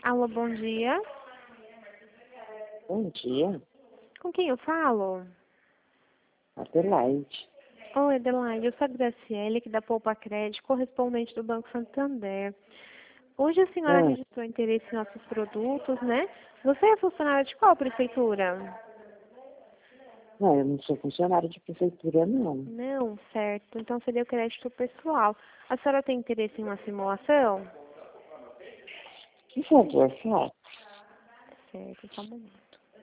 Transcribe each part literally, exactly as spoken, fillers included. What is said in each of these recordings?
Alô, bom dia. Bom dia, Com quem eu falo? Adelaide. Oi, Adelaide, eu sou a Graciele, aqui da Poupa Crédito, correspondente do Banco Santander. Hoje a senhora Ah, registrou interesse em nossos produtos, né? Você é funcionária de qual prefeitura? não, eu não sou funcionária de prefeitura, não. Não, certo. Então seria o crédito pessoal. A senhora tem interesse em uma simulação? Que favor, faz? Certo, só um momento.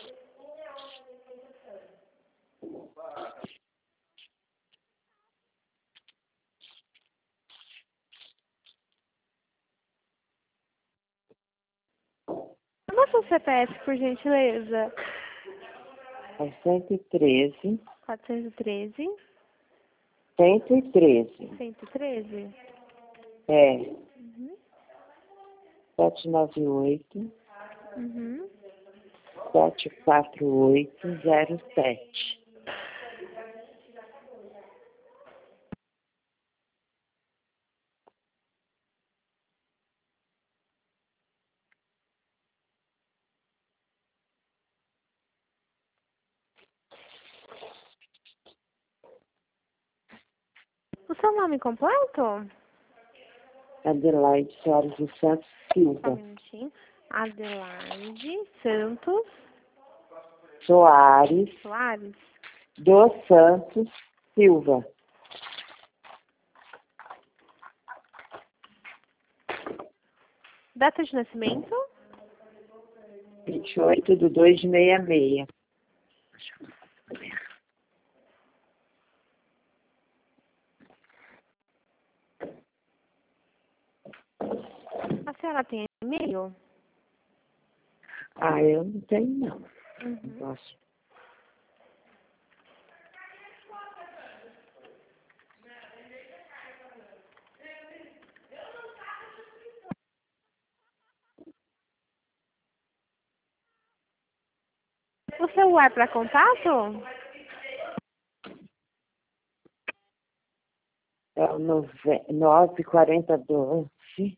Anota o C P F, por gentileza. É cento e treze, quatrocentos e treze, cento e treze. cento e treze. É, Uhum. sete nove oito, Uhum. sete quatro oito zero sete. O seu nome completo? Adelaide Soares dos Santos Só um Silva. minutinho. Adelaide Santos Soares Soares. dos Santos Silva. Data de nascimento? vinte e oito de dois de sessenta e seis. A senhora tem e-mail? Ah, eu não tenho, não. Não Uhum. posso. O celular para contato? É o nove quarenta doze.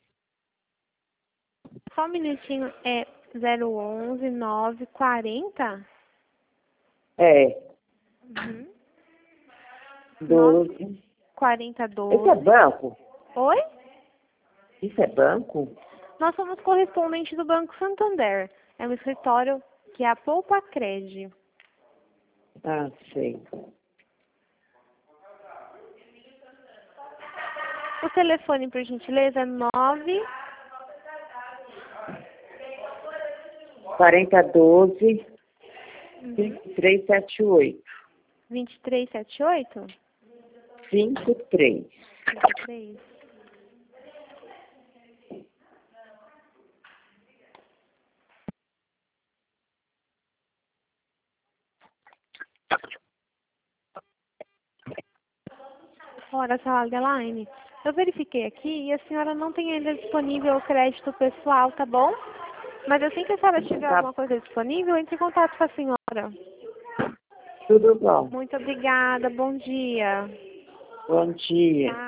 Só um minutinho. É zero onze nove quarenta? É, Uhum. nove doze. quarenta Esse é doze. banco? Oi? Isso é banco? Nós somos correspondentes do Banco Santander. É um escritório que é a Poupa Crédito. Ah, sei. O telefone, por gentileza, é nove quarenta doze, cinco três sete oito. vinte e três setenta e oito? cinco três. cinquenta e três. Ora, sala Adeline. Eu verifiquei aqui e a senhora não tem ainda disponível o crédito pessoal, tá bom? Mas assim que a senhora tiver Tá, alguma coisa disponível, entre em contato com a senhora. tudo bom. Muito obrigada, bom dia. Bom dia. Tá.